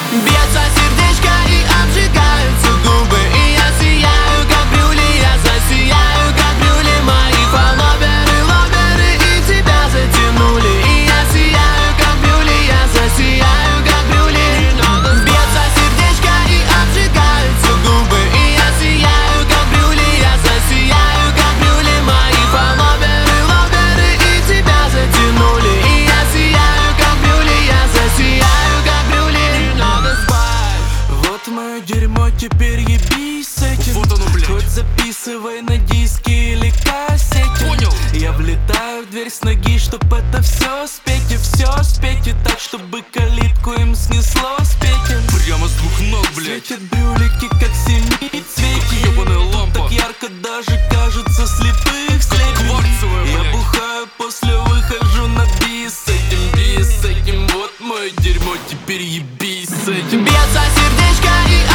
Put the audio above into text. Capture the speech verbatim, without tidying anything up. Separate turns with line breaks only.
Бьется сердечко и обжигаются губы, и я сияю, как брюли, я засияю, как брюли. Мои фолловеры, ловеры и тебя затянули, и я сияю, как брюли, я засияю, как брюли. Бьется сердечко и обжигаются губы, и я сияю, как брюли, я засияю, как брюли. Мои фолловеры, ловеры и тебя затянули, и я сияю, как брюли, я засияю, как брюли.
Вот мое дерьмо, теперь ебись с этим.
Вот оно, блядь.
Хоть записывай на диске или кассете.
Понял.
Я влетаю в дверь с ноги, чтоб это все спеть и все спеть, и так, чтобы калитку им снесло с петель.
Прямо с двух ног, блядь.
Светят брюлики, как семицветики.
Ёбаная лампа.
Так ярко даже кажется, слепых слепит.
Кварцевая,
Я
блядь.
бухаю, после выхожу на бис с этим, бис с этим. Вот мое дерьмо, теперь ебись с этим.
Бьется сердечко и